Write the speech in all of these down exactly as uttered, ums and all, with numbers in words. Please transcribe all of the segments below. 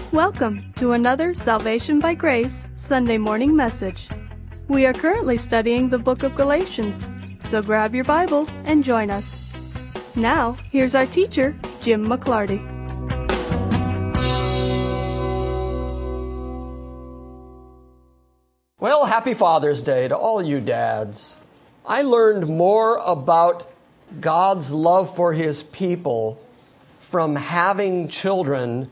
Welcome to another Salvation by Grace Sunday morning message. We are currently studying the book of Galatians, so grab your Bible and join us. Now, here's our teacher, Jim McClarty. Well, happy Father's Day to all you dads. I learned more about God's love for His people from having children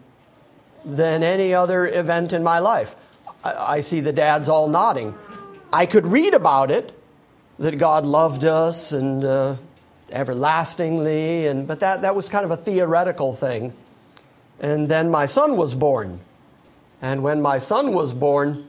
than any other event in my life. I, I see the dads all nodding. I could read about it, that God loved us and uh, everlastingly, and but that, that was kind of a theoretical thing. And then my son was born. And when my son was born,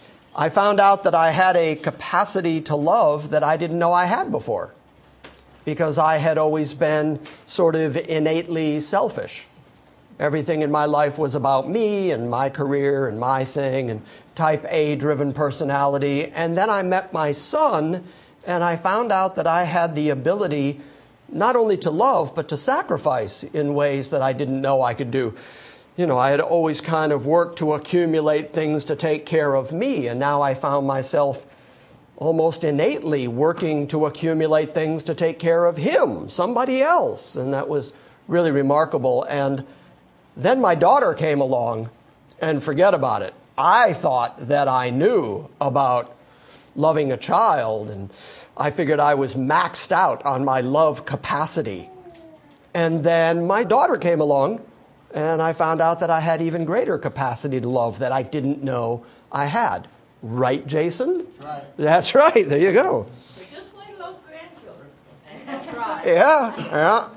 I found out that I had a capacity to love that I didn't know I had before, because I had always been sort of innately selfish. Everything in my life was about me and my career and my thing and type A-driven personality. And then I met my son, and I found out that I had the ability not only to love, but to sacrifice in ways that I didn't know I could do. You know, I had always kind of worked to accumulate things to take care of me, and now I found myself almost innately working to accumulate things to take care of him, somebody else. And that was really remarkable. And then my daughter came along, and forget about it. I thought that I knew about loving a child, and I figured I was maxed out on my love capacity. And then my daughter came along, and I found out that I had even greater capacity to love that I didn't know I had. Right, Jason? That's right. That's right. There you go. Just wait those grandchildren. That's right. Yeah, yeah.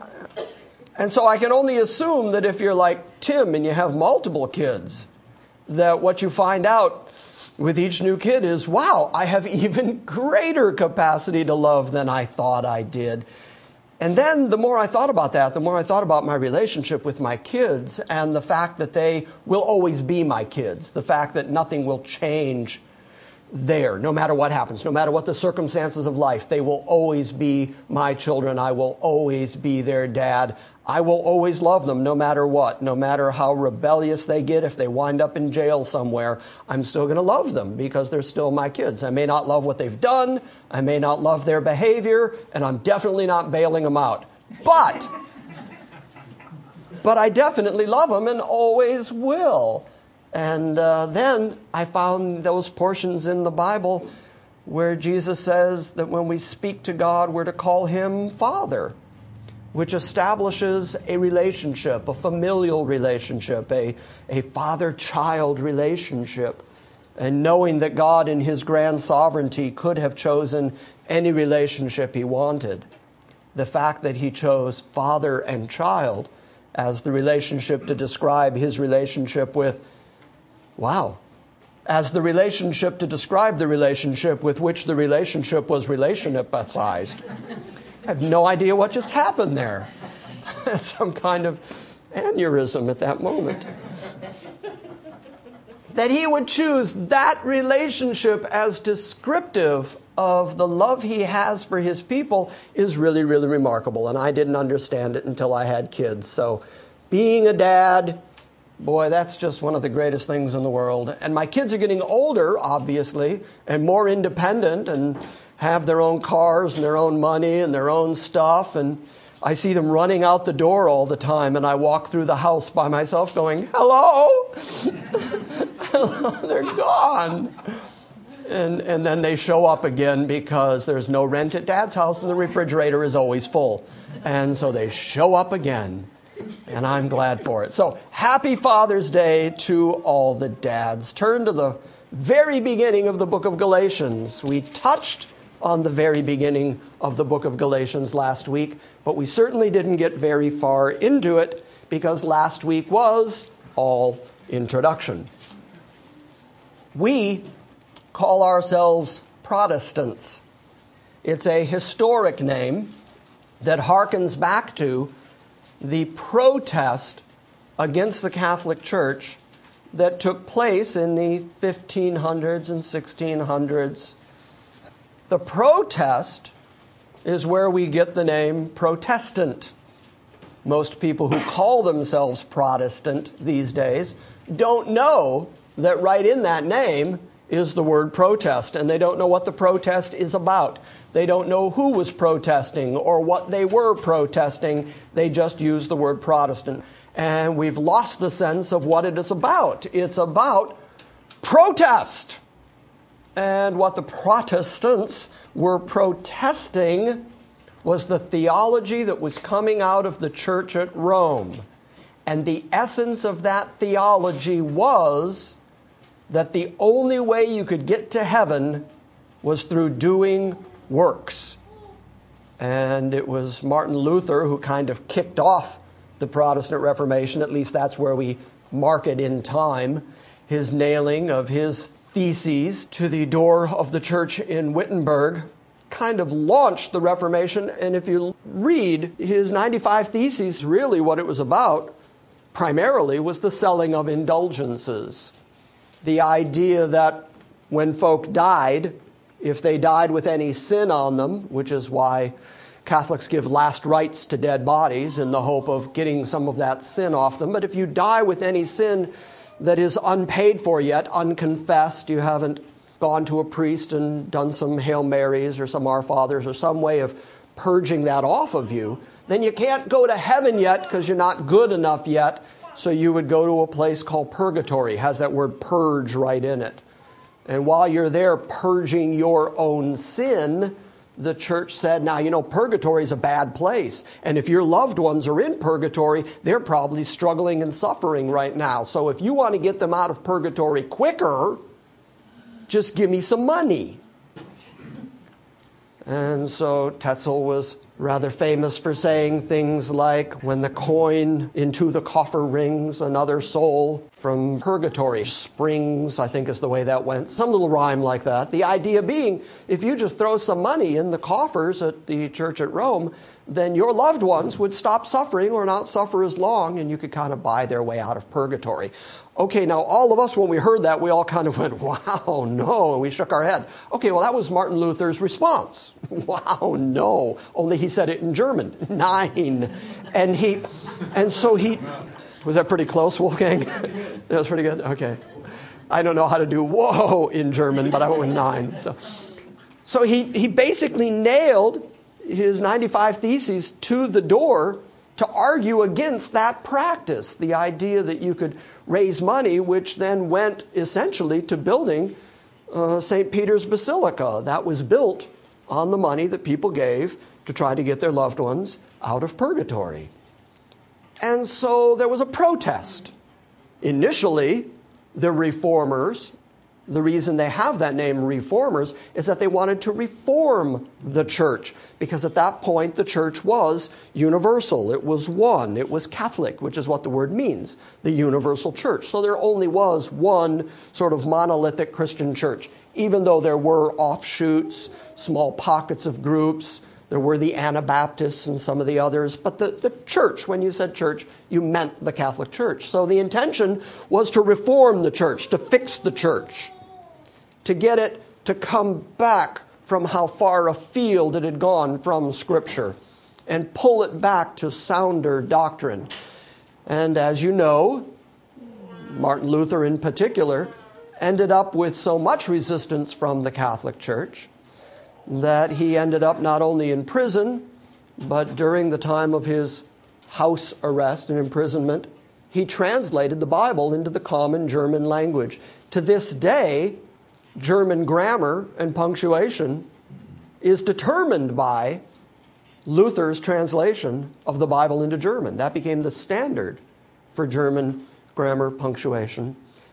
And so I can only assume that if you're like Tim and you have multiple kids, that what you find out with each new kid is, wow, I have even greater capacity to love than I thought I did. And then the more I thought about that, the more I thought about my relationship with my kids and the fact that they will always be my kids, the fact that nothing will change there, no matter what happens, no matter what the circumstances of life, they will always be my children. I will always be their dad. I will always love them no matter what, no matter how rebellious they get. If they wind up in jail somewhere, I'm still going to love them because they're still my kids. I may not love what they've done. I may not love their behavior, and I'm definitely not bailing them out. But, but I definitely love them and always will. And uh, then I found those portions in the Bible where Jesus says that when we speak to God, we're to call Him Father, which establishes a relationship, a familial relationship, a, a father-child relationship. And knowing that God in His grand sovereignty could have chosen any relationship He wanted, the fact that He chose father and child as the relationship to describe His relationship with Wow. As the relationship to describe the relationship with which the relationship was relationshipized. I have no idea what just happened there. Some kind of aneurysm at that moment. That He would choose that relationship as descriptive of the love He has for His people is really, really remarkable. And I didn't understand it until I had kids. So being a dad, boy, that's just one of the greatest things in the world. And my kids are getting older, obviously, and more independent and have their own cars and their own money and their own stuff. And I see them running out the door all the time, and I walk through the house by myself going, hello? Hello, they're gone. And, and then they show up again because there's no rent at Dad's house and the refrigerator is always full. And so they show up again. And I'm glad for it. So, happy Father's Day to all the dads. Turn to the very beginning of the book of Galatians. We touched on the very beginning of the book of Galatians last week, but we certainly didn't get very far into it because last week was all introduction. We call ourselves Protestants. It's a historic name that harkens back to the protest against the Catholic Church that took place in the fifteen hundreds and sixteen hundreds. The protest is where we get the name Protestant. Most people who call themselves Protestant these days don't know that right in that name is the word protest, and they don't know what the protest is about. They don't know who was protesting or what they were protesting. They just use the word Protestant. And we've lost the sense of what it is about. It's about protest. And what the Protestants were protesting was the theology that was coming out of the church at Rome. And the essence of that theology was that the only way you could get to heaven was through doing works. And it was Martin Luther who kind of kicked off the Protestant Reformation. At least that's where we mark it in time. His nailing of his theses to the door of the church in Wittenberg kind of launched the Reformation. And if you read his ninety-five Theses, really what it was about primarily was the selling of indulgences. The idea that when folk died, if they died with any sin on them, which is why Catholics give last rites to dead bodies in the hope of getting some of that sin off them. But if you die with any sin that is unpaid for yet, unconfessed, you haven't gone to a priest and done some Hail Marys or some Our Fathers or some way of purging that off of you, then you can't go to heaven yet because you're not good enough yet. So you would go to a place called purgatory. It has that word purge right in it. And while you're there purging your own sin, the church said, now, you know, purgatory is a bad place. And if your loved ones are in purgatory, they're probably struggling and suffering right now. So if you want to get them out of purgatory quicker, just give me some money. And so Tetzel was rather famous for saying things like, when the coin into the coffer rings, another soul from purgatory springs, I think is the way that went. Some little rhyme like that. The idea being, if you just throw some money in the coffers at the church at Rome, then your loved ones would stop suffering or not suffer as long, and you could kind of buy their way out of purgatory. Okay, now all of us, when we heard that, we all kind of went, wow, no, and we shook our head. Okay, well, that was Martin Luther's response. Wow, no. Only he said it in German. Nine. And he, and so he, was that pretty close, Wolfgang? That was pretty good? Okay. I don't know how to do whoa in German, but I went with nine. So, so he, he basically nailed his ninety-five Theses to the door to argue against that practice, the idea that you could raise money, which then went essentially to building uh, Saint Peter's Basilica. That was built on the money that people gave to try to get their loved ones out of purgatory. And so there was a protest. Initially, the reformers, the reason they have that name, reformers, is that they wanted to reform the church, because at that point the church was universal. It was one. It was Catholic, which is what the word means, the universal church. So there only was one sort of monolithic Christian church, even though there were offshoots, small pockets of groups. There were the Anabaptists and some of the others. But the, the church, when you said church, you meant the Catholic Church. So the intention was to reform the church, to fix the church, to get it to come back from how far afield it had gone from Scripture and pull it back to sounder doctrine. And as you know, Martin Luther in particular ended up with so much resistance from the Catholic Church that he ended up not only in prison, but during the time of his house arrest and imprisonment, he translated the Bible into the common German language. To this day, German grammar and punctuation is determined by Luther's translation of the Bible into German. That became the standard for German grammar punctuation.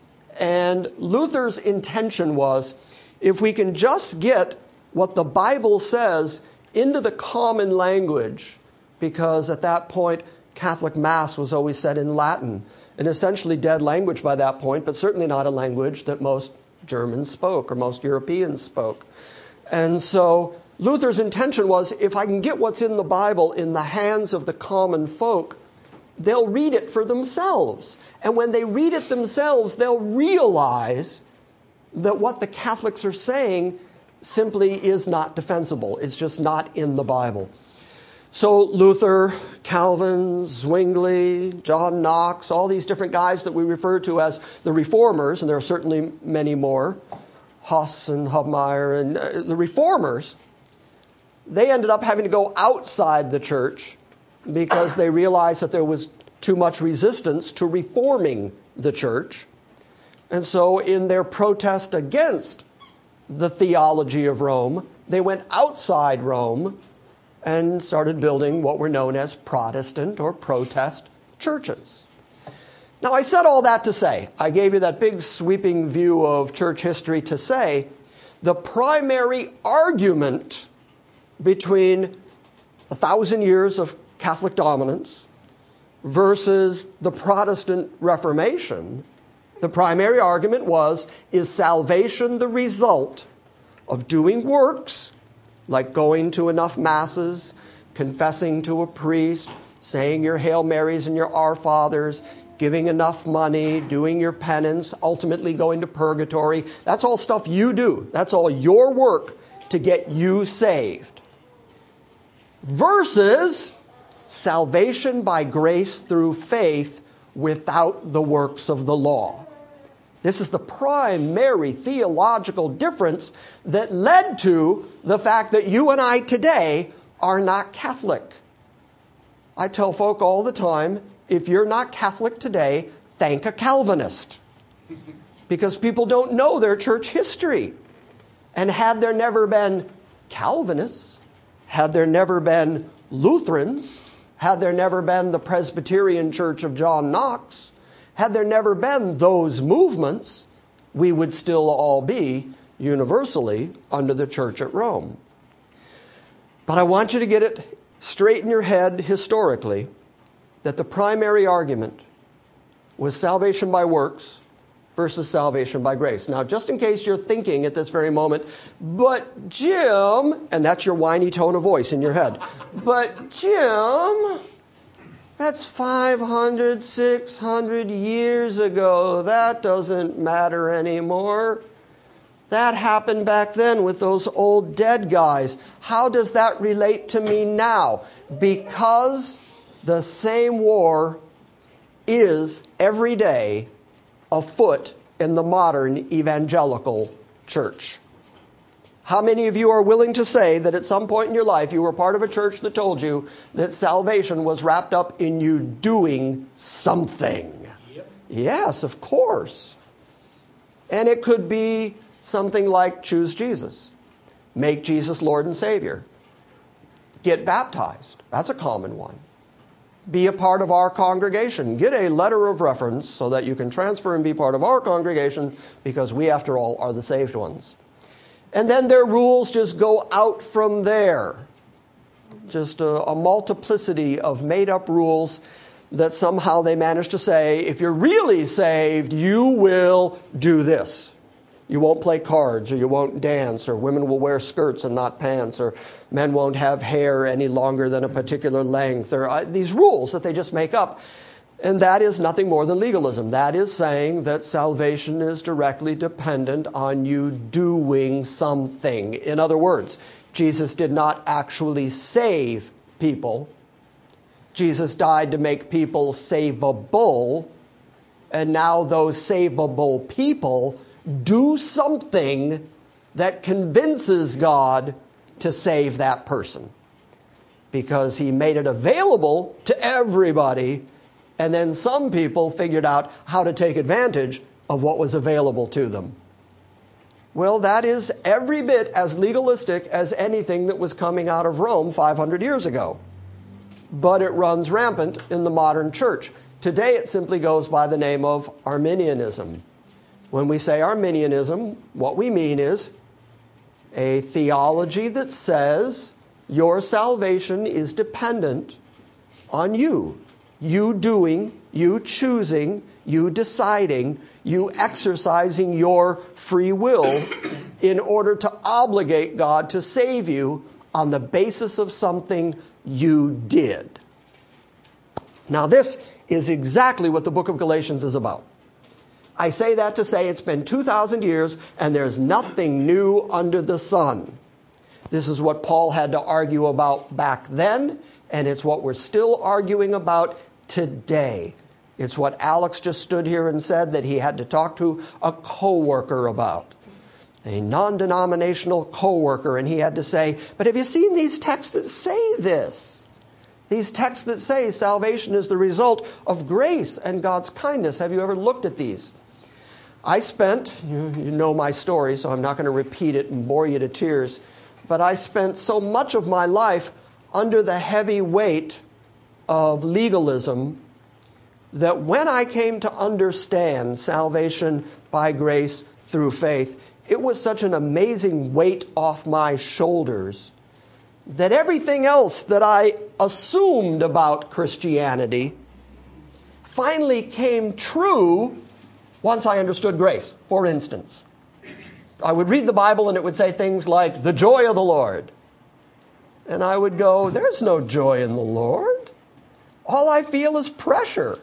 And Luther's intention was, if we can just get what the Bible says into the common language, because at that point, Catholic Mass was always said in Latin, an essentially dead language by that point, but certainly not a language that most Germans spoke or most Europeans spoke. And so Luther's intention was, if I can get what's in the Bible in the hands of the common folk, they'll read it for themselves. And when they read it themselves, they'll realize that what the Catholics are saying simply is not defensible. It's just not in the Bible. So Luther Calvin, Zwingli, John Knox, all these different guys that we refer to as the reformers, and there are certainly many more, Huss and Hubmaier, and uh, the reformers, they ended up having to go outside the church because they realized that there was too much resistance to reforming the church. And so in their protest against the theology of Rome, they went outside Rome and started building what were known as Protestant or protest churches. Now, I said all that to say, I gave you that big sweeping view of church history to say, the primary argument between a thousand years of Catholic dominance versus the Protestant Reformation, the primary argument was, is salvation the result of doing works, like going to enough masses, confessing to a priest, saying your Hail Marys and your Our Fathers, giving enough money, doing your penance, ultimately going to purgatory? That's all stuff you do. That's all your work to get you saved. Versus salvation by grace through faith without the works of the law. This is the primary theological difference that led to the fact that you and I today are not Catholic. I tell folk all the time, if you're not Catholic today, thank a Calvinist. Because people don't know their church history. And had there never been Calvinists, had there never been Lutherans, had there never been the Presbyterian Church of John Knox, had there never been those movements, we would still all be universally under the church at Rome. But I want you to get it straight in your head historically that the primary argument was salvation by works versus salvation by grace. Now, just in case you're thinking at this very moment, but Jim, and that's your whiny tone of voice in your head, but Jim, that's five hundred, six hundred years ago. That doesn't matter anymore. That happened back then with those old dead guys. How does that relate to me now? Because the same war is every day afoot in the modern evangelical church. How many of you are willing to say that at some point in your life you were part of a church that told you that salvation was wrapped up in you doing something? Yep. Yes, of course. And it could be something like choose Jesus, make Jesus Lord and Savior, get baptized. That's a common one. Be a part of our congregation. Get a letter of reference so that you can transfer and be part of our congregation, because we, after all, are the saved ones. And then their rules just go out from there. Just a, a multiplicity of made-up rules that somehow they manage to say, if you're really saved, you will do this. You won't play cards, or you won't dance, or women will wear skirts and not pants, or men won't have hair any longer than a particular length, or uh, these rules that they just make up. And that is nothing more than legalism. That is saying that salvation is directly dependent on you doing something. In other words, Jesus did not actually save people. Jesus died to make people savable, and now those savable people do something that convinces God to save that person, because he made it available to everybody, and then some people figured out how to take advantage of what was available to them. Well, that is every bit as legalistic as anything that was coming out of Rome five hundred years ago. But it runs rampant in the modern church. Today it simply goes by the name of Arminianism. When we say Arminianism, what we mean is a theology that says your salvation is dependent on you. You doing, you choosing, you deciding, you exercising your free will in order to obligate God to save you on the basis of something you did. Now, this is exactly what the book of Galatians is about. I say that to say it's been two thousand years and there's nothing new under the sun. This is what Paul had to argue about back then, and it's what we're still arguing about today. It's what Alex just stood here and said that he had to talk to a coworker about, a non-denominational coworker, and he had to say, but have you seen these texts that say this? These texts that say salvation is the result of grace and God's kindness. Have you ever looked at these? I spent, you, you know my story, so I'm not going to repeat it and bore you to tears, but I spent so much of my life under the heavy weight of legalism that when I came to understand salvation by grace through faith, it was such an amazing weight off my shoulders that everything else that I assumed about Christianity finally came true once I understood grace. For instance, I would read the Bible and it would say things like, the joy of the Lord. And I would go, there's no joy in the Lord. All I feel is pressure.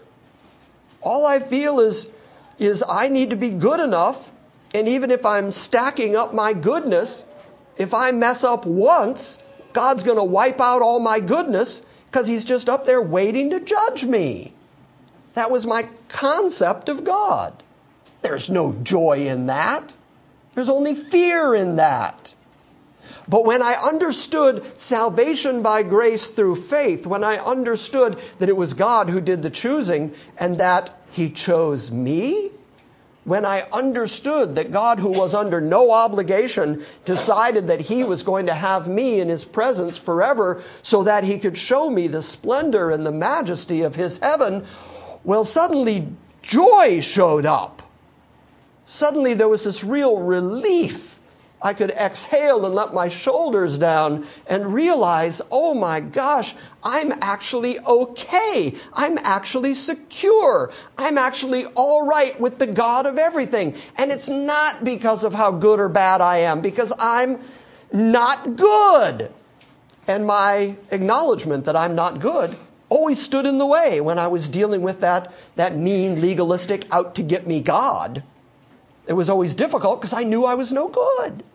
All I feel is, is I need to be good enough. And even if I'm stacking up my goodness, if I mess up once, God's going to wipe out all my goodness because he's just up there waiting to judge me. That was my concept of God. There's no joy in that. There's only fear in that. But when I understood salvation by grace through faith, when I understood that it was God who did the choosing and that he chose me, when I understood that God, who was under no obligation, decided that he was going to have me in his presence forever so that he could show me the splendor and the majesty of his heaven, well, suddenly joy showed up. Suddenly there was this real relief. I could exhale and let my shoulders down and realize, oh my gosh, I'm actually okay. I'm actually secure. I'm actually all right with the God of everything. And it's not because of how good or bad I am, because I'm not good. And my acknowledgement that I'm not good always stood in the way when I was dealing with that, that mean, legalistic, out-to-get-me God. It was always difficult because I knew I was no good.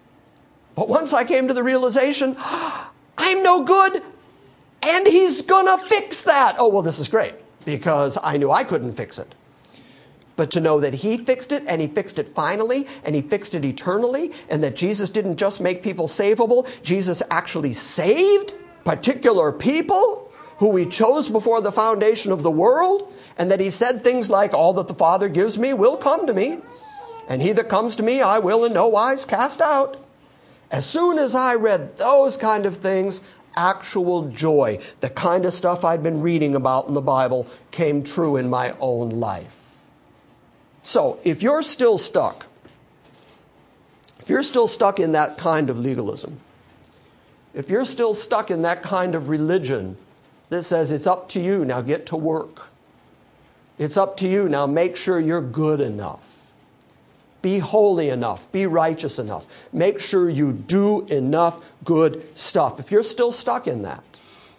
But once I came to the realization, I'm no good, and he's going to fix that. Oh, well, this is great, because I knew I couldn't fix it. But to know that he fixed it, and he fixed it finally, and he fixed it eternally, and that Jesus didn't just make people savable, Jesus actually saved particular people who he chose before the foundation of the world, and that he said things like, all that the Father gives me will come to me, and he that comes to me I will in no wise cast out. As soon as I read those kind of things, actual joy, the kind of stuff I'd been reading about in the Bible, came true in my own life. So, if you're still stuck, if you're still stuck in that kind of legalism, if you're still stuck in that kind of religion that says it's up to you, now get to work. It's up to you, now make sure you're good enough. Be holy enough. Be righteous enough. Make sure you do enough good stuff. If you're still stuck in that,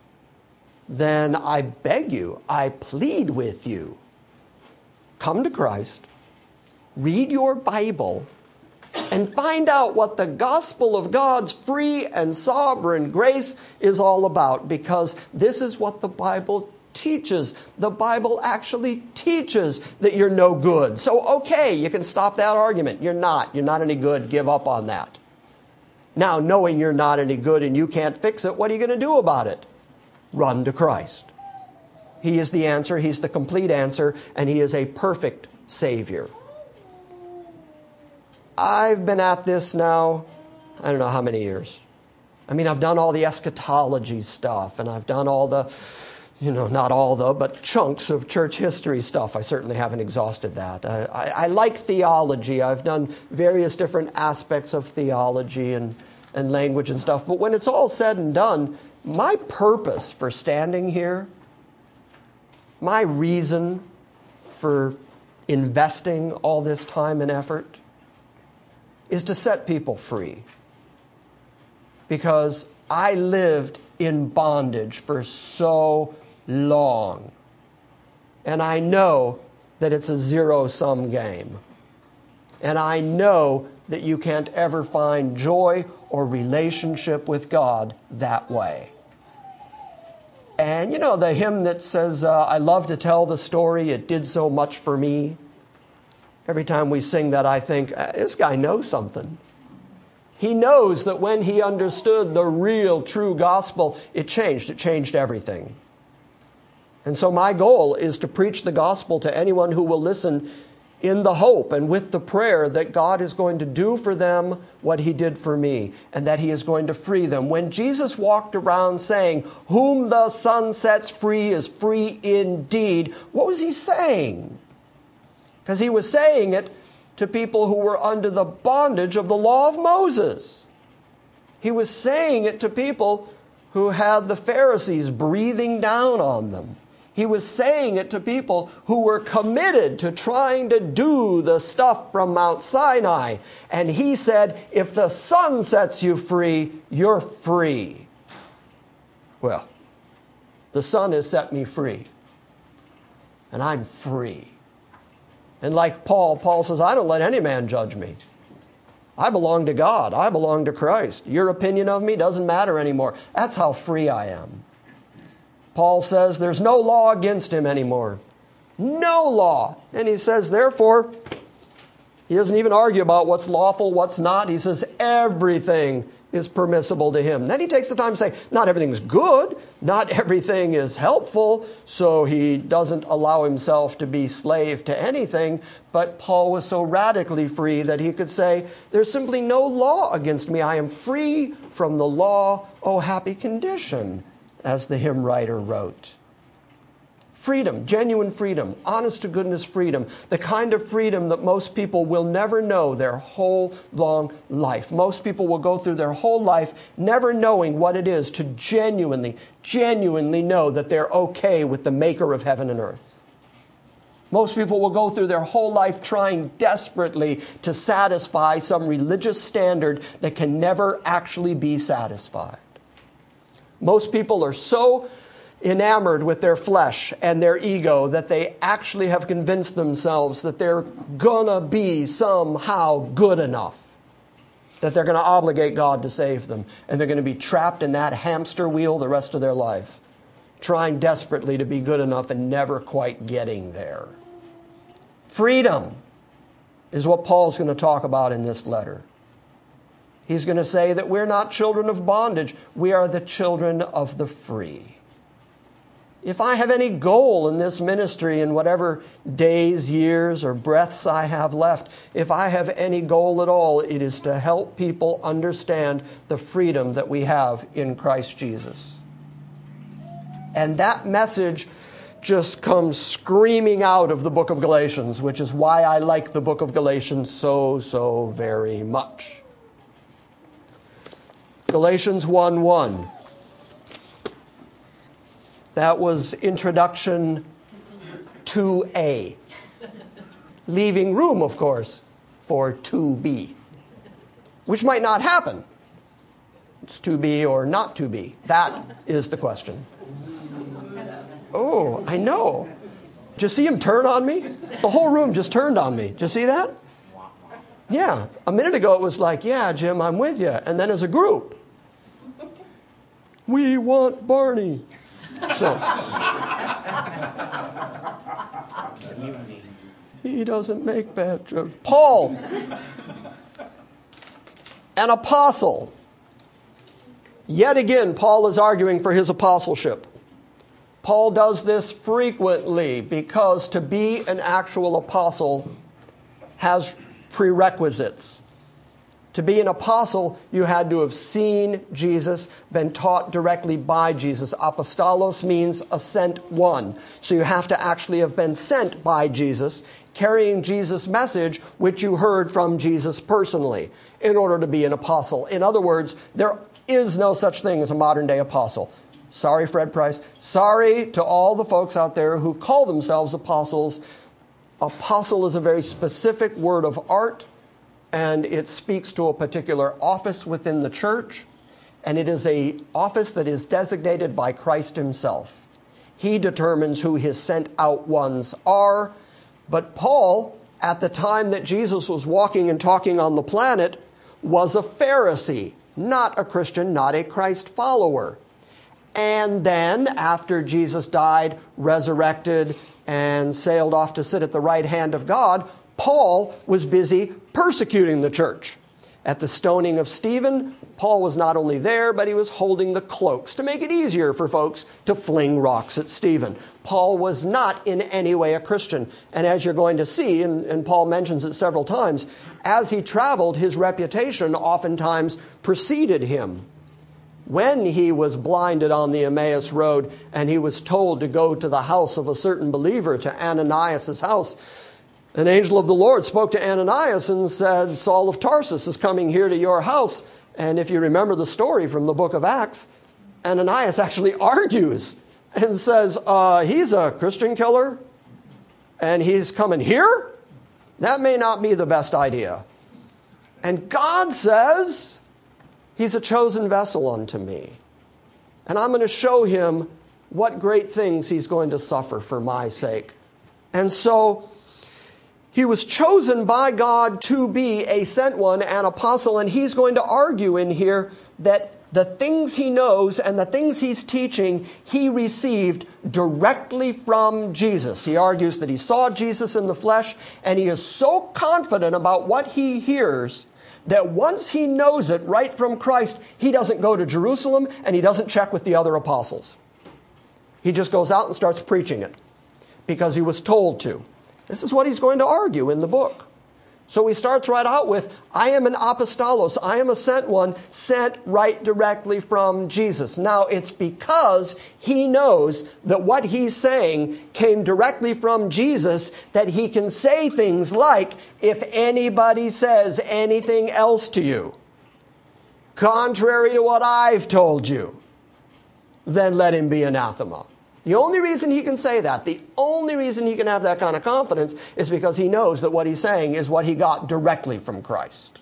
then I beg you, I plead with you, come to Christ, read your Bible, and find out what the gospel of God's free and sovereign grace is all about, because this is what the Bible teaches. The Bible actually teaches that you're no good. So, okay, you can stop that argument. You're not. You're not any good. Give up on that. Now, knowing you're not any good and you can't fix it, what are you going to do about it? Run to Christ. He is the answer. He's the complete answer, and he is a perfect Savior. I've been at this now, I don't know how many years. I mean, I've done all the eschatology stuff, and I've done all the You know, not all the, but chunks of church history stuff. I certainly haven't exhausted that. I, I, I like theology. I've done various different aspects of theology and, and language and stuff. But when it's all said and done, my purpose for standing here, my reason for investing all this time and effort is to set people free. Because I lived in bondage for so long. And I know that it's a zero-sum game. And I know that you can't ever find joy or relationship with God that way. And you know the hymn that says, uh, I love to tell the story, it did so much for me. Every time we sing that, I think, this guy knows something. He knows that when he understood the real, true gospel, it changed. It changed everything. And so my goal is to preach the gospel to anyone who will listen in the hope and with the prayer that God is going to do for them what he did for me, and that he is going to free them. When Jesus walked around saying, whom the Son sets free is free indeed, what was he saying? Because he was saying it to people who were under the bondage of the law of Moses. He was saying it to people who had the Pharisees breathing down on them. He was saying it to people who were committed to trying to do the stuff from Mount Sinai. And he said, if the Son sets you free, you're free. Well, the Son has set me free. And I'm free. And like Paul, Paul says, I don't let any man judge me. I belong to God. I belong to Christ. Your opinion of me doesn't matter anymore. That's how free I am. Paul says there's no law against him anymore. No law. And he says, therefore, he doesn't even argue about what's lawful, what's not. He says everything is permissible to him. Then he takes the time to say, not everything's good, not everything is helpful, so he doesn't allow himself to be slave to anything. But Paul was so radically free that he could say, there's simply no law against me. I am free from the law. Oh, happy condition, as the hymn writer wrote. Freedom, genuine freedom, honest to goodness freedom, the kind of freedom that most people will never know their whole long life. Most people will go through their whole life never knowing what it is to genuinely, genuinely know that they're okay with the maker of heaven and earth. Most people will go through their whole life trying desperately to satisfy some religious standard that can never actually be satisfied. Most people are so enamored with their flesh and their ego that they actually have convinced themselves that they're gonna be somehow good enough, that they're gonna obligate God to save them, and they're gonna be trapped in that hamster wheel the rest of their life, trying desperately to be good enough and never quite getting there. Freedom is what Paul's going to talk about in this letter. He's going to say that we're not children of bondage, we are the children of the free. If I have any goal in this ministry, in whatever days, years, or breaths I have left, if I have any goal at all, it is to help people understand the freedom that we have in Christ Jesus. And that message just comes screaming out of the book of Galatians, which is why I like the book of Galatians so, so very much. Galatians one one. That was introduction two A. Leaving room, of course, for two B, which might not happen. It's two B or not two B. That is the question. Oh, I know. Did you see him turn on me? The whole room just turned on me. Did you see that? Yeah. A minute ago it was like, yeah, Jim, I'm with you. And then as a group, we want Barney. So, he doesn't make bad jokes. Paul, an apostle. Yet again, Paul is arguing for his apostleship. Paul does this frequently because to be an actual apostle has prerequisites. To be an apostle, you had to have seen Jesus, been taught directly by Jesus. Apostolos means a sent one. So you have to actually have been sent by Jesus, carrying Jesus' message, which you heard from Jesus personally, in order to be an apostle. In other words, there is no such thing as a modern-day apostle. Sorry, Fred Price. Sorry to all the folks out there who call themselves apostles. Apostle is a very specific word of art, and it speaks to a particular office within the church, and it is an office that is designated by Christ himself. He determines who his sent out ones are. But Paul, at the time that Jesus was walking and talking on the planet, was a Pharisee. not a Christian, not a Christ follower. And then, after Jesus died, resurrected, and sailed off to sit at the right hand of God, Paul was busy persecuting the church. At the stoning of Stephen, Paul was not only there, but he was holding the cloaks to make it easier for folks to fling rocks at Stephen. Paul was not in any way a Christian. And as you're going to see, and, and Paul mentions it several times, as he traveled, his reputation oftentimes preceded him. When he was blinded on the Emmaus Road and he was told to go to the house of a certain believer, to Ananias' house, an angel of the Lord spoke to Ananias and said, Saul of Tarsus is coming here to your house. And if you remember the story from the book of Acts, Ananias actually argues and says, uh, he's a Christian killer and he's coming here? That may not be the best idea. And God says, he's a chosen vessel unto me. And I'm going to show him what great things he's going to suffer for my sake. And so he was chosen by God to be a sent one, an apostle, and he's going to argue in here that the things he knows and the things he's teaching, he received directly from Jesus. He argues that he saw Jesus in the flesh, and he is so confident about what he hears that once he knows it right from Christ, he doesn't go to Jerusalem and he doesn't check with the other apostles. He just goes out and starts preaching it because he was told to. This is what he's going to argue in the book. So he starts right out with, I am an apostolos, I am a sent one, sent right directly from Jesus. Now, it's because he knows that what he's saying came directly from Jesus that he can say things like, if anybody says anything else to you, contrary to what I've told you, then let him be anathema. The only reason he can say that, the only reason he can have that kind of confidence is because he knows that what he's saying is what he got directly from Christ.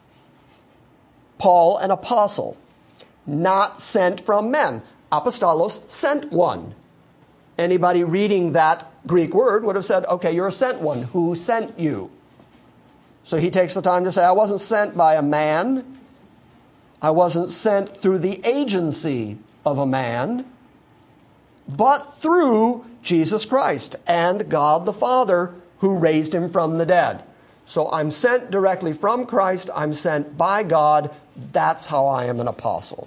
Paul, an apostle, not sent from men. Apostolos, sent one. Anybody reading that Greek word would have said, okay, you're a sent one. Who sent you? So he takes the time to say, I wasn't sent by a man. I wasn't sent through the agency of a man, but through Jesus Christ and God the Father who raised him from the dead. So I'm sent directly from Christ. I'm sent by God. That's how I am an apostle.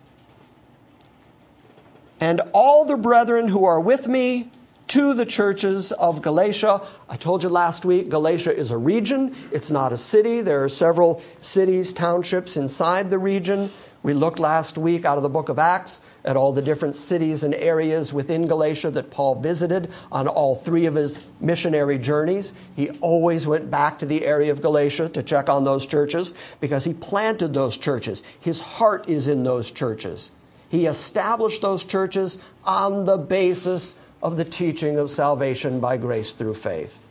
And all the brethren who are with me to the churches of Galatia. I told you last week, Galatia is a region. It's not a city. There are several cities, townships inside the region. We looked last week out of the book of Acts at all the different cities and areas within Galatia that Paul visited on all three of his missionary journeys. He always went back to the area of Galatia to check on those churches because he planted those churches. His heart is in those churches. He established those churches on the basis of the teaching of salvation by grace through faith.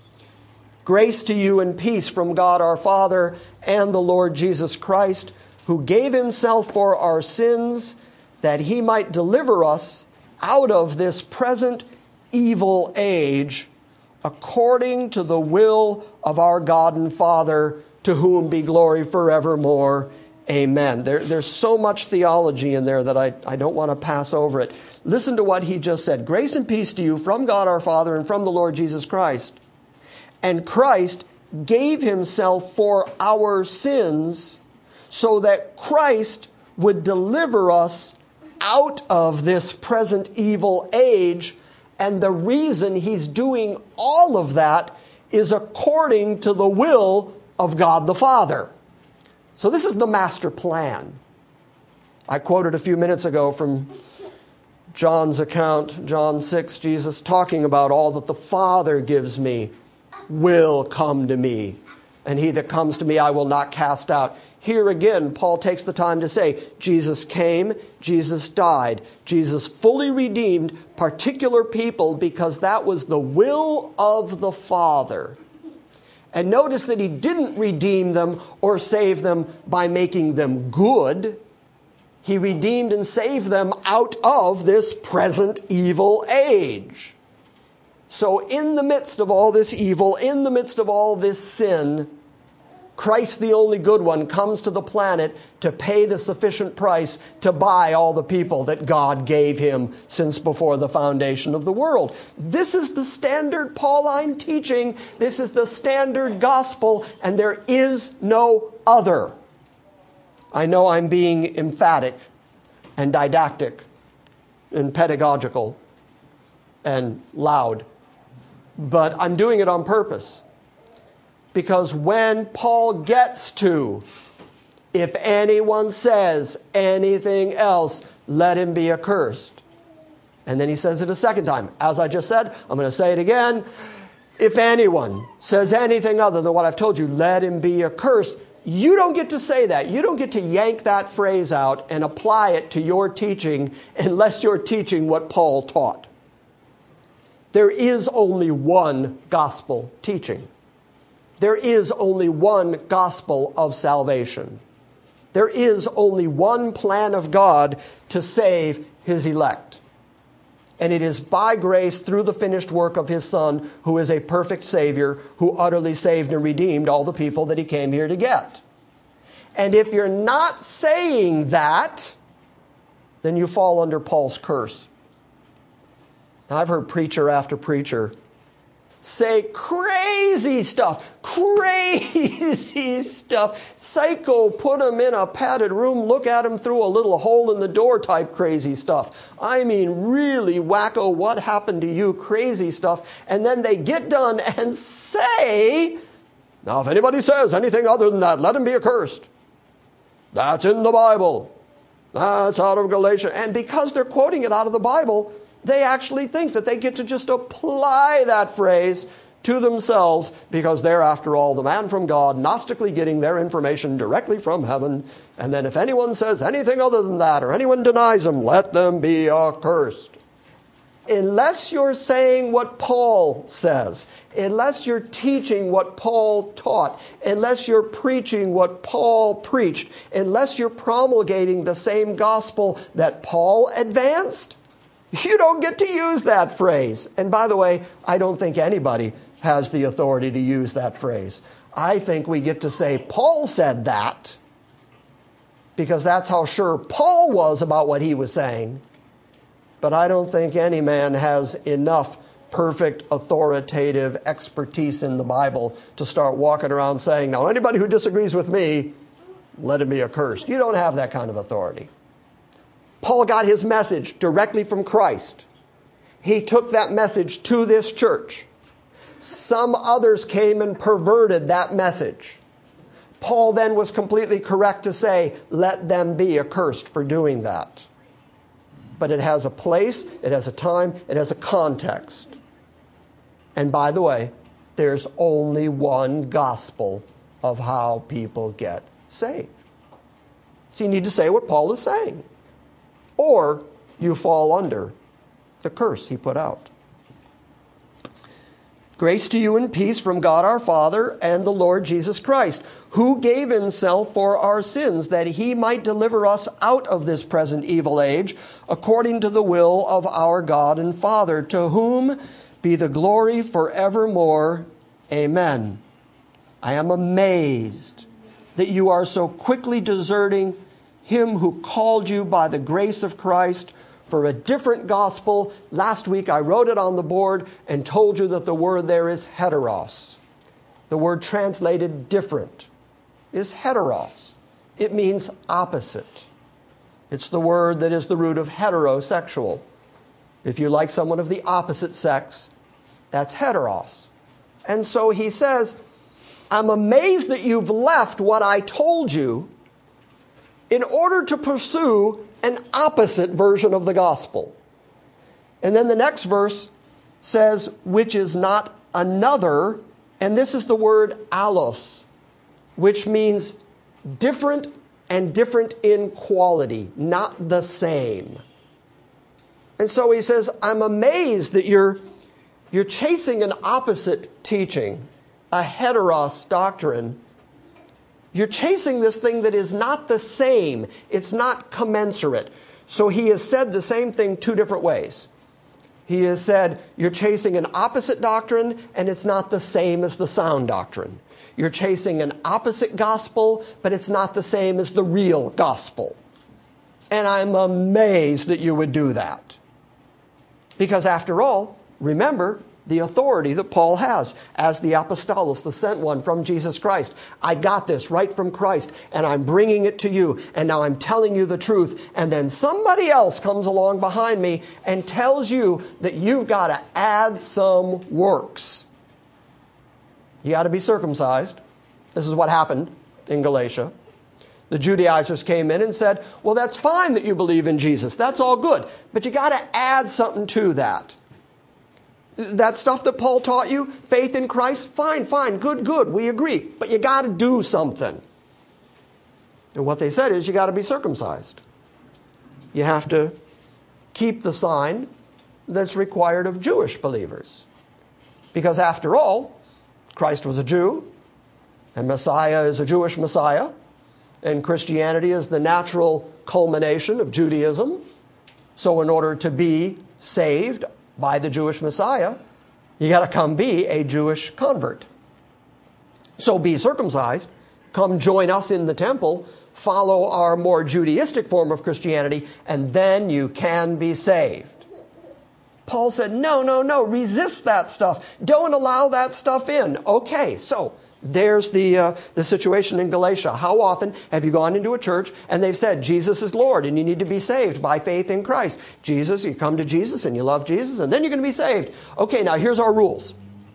Grace to you and peace from God our Father and the Lord Jesus Christ, who gave himself for our sins, that he might deliver us out of this present evil age, according to the will of our God and Father, to whom be glory forevermore. Amen. There, there's so much theology in there that I, I don't want to pass over it. Listen to what he just said. Grace and peace to you from God our Father and from the Lord Jesus Christ. And Christ gave himself for our sins, so that Christ would deliver us out of this present evil age. And the reason he's doing all of that is according to the will of God the Father. So this is the master plan. I quoted a few minutes ago from John's account, John six, Jesus talking about all that the Father gives me will come to me. And he that comes to me I will not cast out. Here again, Paul takes the time to say, Jesus came, Jesus died. Jesus fully redeemed particular people because that was the will of the Father. And notice that he didn't redeem them or save them by making them good. He redeemed and saved them out of this present evil age. So in the midst of all this evil, in the midst of all this sin, Christ, the only good one, comes to the planet to pay the sufficient price to buy all the people that God gave him since before the foundation of the world. This is the standard Pauline teaching. This is the standard gospel, and there is no other. I know I'm being emphatic and didactic and pedagogical and loud, but I'm doing it on purpose. Because when Paul gets to, if anyone says anything else, let him be accursed. And then he says it a second time. As I just said, I'm going to say it again. If anyone says anything other than what I've told you, let him be accursed. You don't get to say that. You don't get to yank that phrase out and apply it to your teaching unless you're teaching what Paul taught. There is only one gospel teaching. There is only one gospel of salvation. There is only one plan of God to save his elect. And it is by grace through the finished work of his Son, who is a perfect Savior, who utterly saved and redeemed all the people that he came here to get. And if you're not saying that, then you fall under Paul's curse. Now, I've heard preacher after preacher say crazy stuff, crazy stuff. Psycho, put them in a padded room, look at them through a little hole in the door type crazy stuff. I mean, really wacko, what happened to you crazy stuff. And then they get done and say, now if anybody says anything other than that, let him be accursed. That's in the Bible. That's out of Galatians. And because they're quoting it out of the Bible, they actually think that they get to just apply that phrase to themselves because they're, after all, the man from God, Gnostically getting their information directly from heaven. And then if anyone says anything other than that or anyone denies them, let them be accursed. Unless you're saying what Paul says, unless you're teaching what Paul taught, unless you're preaching what Paul preached, unless you're promulgating the same gospel that Paul advanced, you don't get to use that phrase. And by the way, I don't think anybody has the authority to use that phrase. I think we get to say Paul said that because that's how sure Paul was about what he was saying. But I don't think any man has enough perfect authoritative expertise in the Bible to start walking around saying, now anybody who disagrees with me, let him be accursed. You don't have that kind of authority. Paul got his message directly from Christ. He took that message to this church. Some others came and perverted that message. Paul then was completely correct to say, let them be accursed for doing that. But it has a place, it has a time, it has a context. And by the way, there's only one gospel of how people get saved. So you need to say what Paul is saying, or you fall under the curse he put out. Grace to you and peace from God our Father and the Lord Jesus Christ, who gave himself for our sins, that he might deliver us out of this present evil age, according to the will of our God and Father, to whom be the glory forevermore. Amen. I am amazed that you are so quickly deserting him who called you by the grace of Christ for a different gospel. Last week I wrote it on the board and told you that the word there is heteros. The word translated different is heteros. It means opposite. It's the word that is the root of heterosexual. If you like someone of the opposite sex, that's heteros. And so he says, I'm amazed that you've left what I told you in order to pursue an opposite version of the gospel. And then the next verse says, which is not another, and this is the word allos, which means different and different in quality, not the same. And so he says, I'm amazed that you're, you're chasing an opposite teaching, a heteros doctrine. You're chasing this thing that is not the same. It's not commensurate. So he has said the same thing two different ways. He has said, you're chasing an opposite doctrine, and it's not the same as the sound doctrine. You're chasing an opposite gospel, but it's not the same as the real gospel. And I'm amazed that you would do that. Because after all, remember the authority that Paul has as the apostolos, the sent one from Jesus Christ. I got this right from Christ, and I'm bringing it to you, and now I'm telling you the truth. And then somebody else comes along behind me and tells you that you've got to add some works. You got to be circumcised. This is what happened in Galatia. The Judaizers came in and said, well, that's fine that you believe in Jesus. That's all good. But you got to add something to that. That stuff that Paul taught you, faith in Christ, fine, fine, good, good, we agree. But you got to do something. And what they said is you got to be circumcised. You have to keep the sign that's required of Jewish believers. Because after all, Christ was a Jew, and Messiah is a Jewish Messiah, and Christianity is the natural culmination of Judaism. So in order to be saved by the Jewish Messiah, you got to come be a Jewish convert. So be circumcised, come join us in the temple, follow our more Judaistic form of Christianity, and then you can be saved. Paul said, no, no, no, resist that stuff. Don't allow that stuff in. Okay, so there's the uh, the situation in Galatia. How often have you gone into a church and they've said, Jesus is Lord and you need to be saved by faith in Christ. Jesus, you come to Jesus and you love Jesus and then you're going to be saved. Okay, now here's our rules.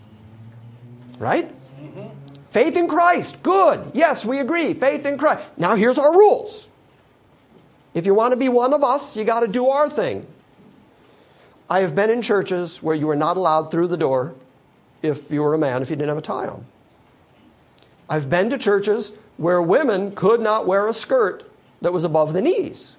Right? Mm-hmm. Faith in Christ, good. Yes, we agree. Faith in Christ. Now here's our rules. If you want to be one of us, you got to do our thing. I have been in churches where you were not allowed through the door if you were a man, if you didn't have a tie on. I've been to churches where women could not wear a skirt that was above the knees.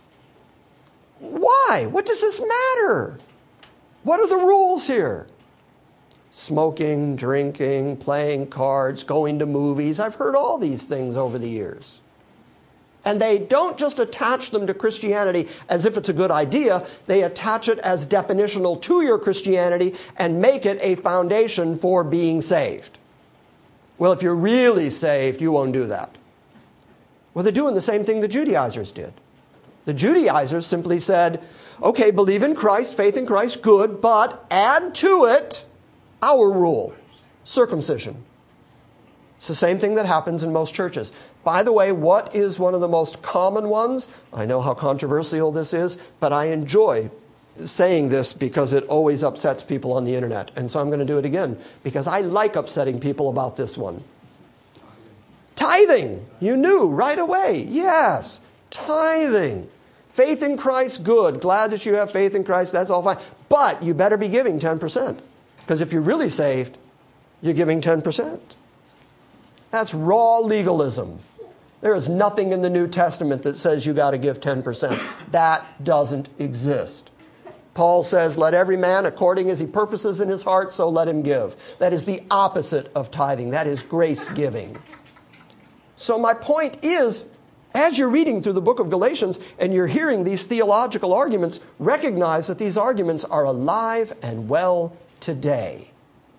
Why? What does this matter? What are the rules here? Smoking, drinking, playing cards, going to movies. I've heard all these things over the years. And they don't just attach them to Christianity as if it's a good idea. They attach it as definitional to your Christianity and make it a foundation for being saved. Well, if you're really saved, you won't do that. Well, they're doing the same thing the Judaizers did. The Judaizers simply said, okay, believe in Christ, faith in Christ, good, but add to it our rule, circumcision. It's the same thing that happens in most churches. By the way, what is one of the most common ones? I know how controversial this is, but I enjoy saying this because it always upsets people on the internet. And so I'm going to do it again because I like upsetting people about this one. Tithing. You knew right away. Yes. Tithing. Faith in Christ, good. Glad that you have faith in Christ. That's all fine. But you better be giving ten percent. Because if you're really saved, you're giving ten percent. That's raw legalism. There is nothing in the New Testament that says you got to give ten percent. That doesn't exist. Paul says, let every man, according as he purposes in his heart, so let him give. That is the opposite of tithing. That is grace giving. So my point is, as you're reading through the book of Galatians and you're hearing these theological arguments, recognize that these arguments are alive and well today.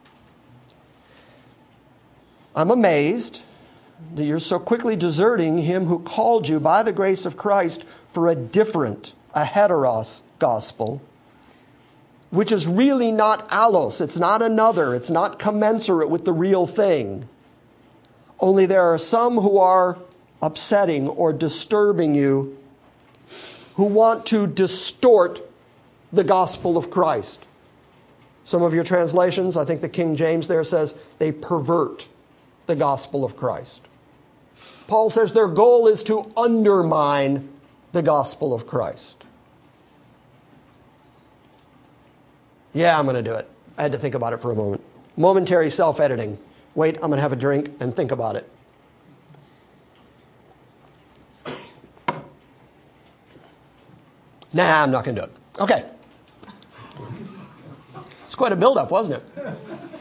I'm amazed that you're so quickly deserting him who called you by the grace of Christ for a different, a heteros gospel, which is really not allos. It's not another. It's not commensurate with the real thing. Only there are some who are upsetting or disturbing you who want to distort the gospel of Christ. Some of your translations, I think the King James there says, they pervert the gospel of Christ. Paul says their goal is to undermine the gospel of Christ. Yeah, I'm going to do it. I had to think about it for a moment. Momentary self-editing. Wait, I'm going to have a drink and think about it. Nah, I'm not going to do it. Okay. It's quite a build-up, wasn't it?